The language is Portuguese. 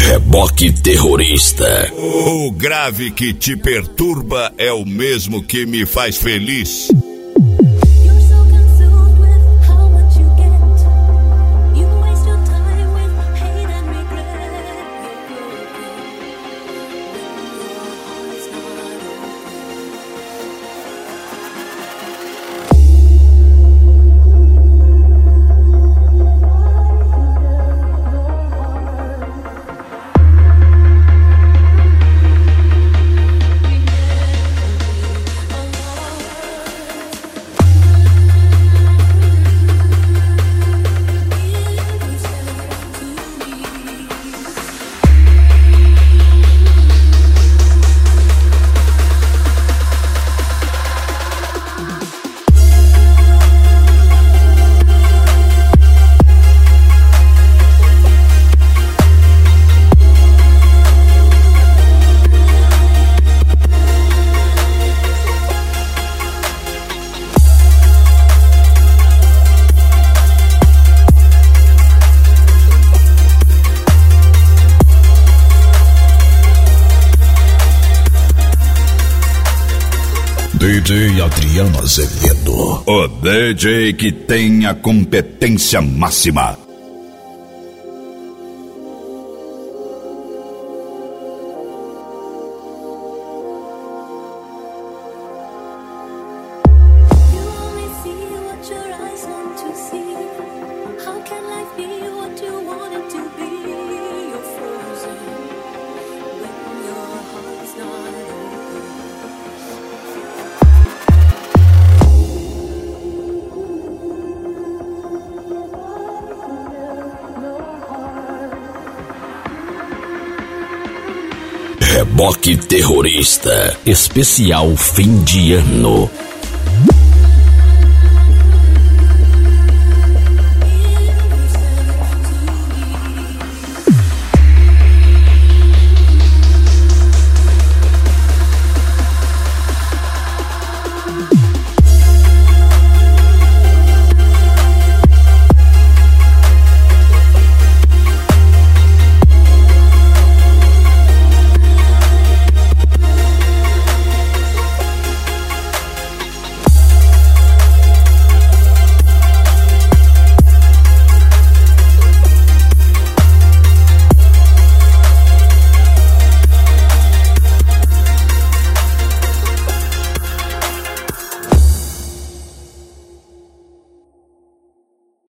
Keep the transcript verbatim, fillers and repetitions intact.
Reboque terrorista. O grave que te perturba é o mesmo que me faz feliz. D J Adriano Azevedo. O D J que tem a competência máxima. Reboque terrorista. Especial fim de ano.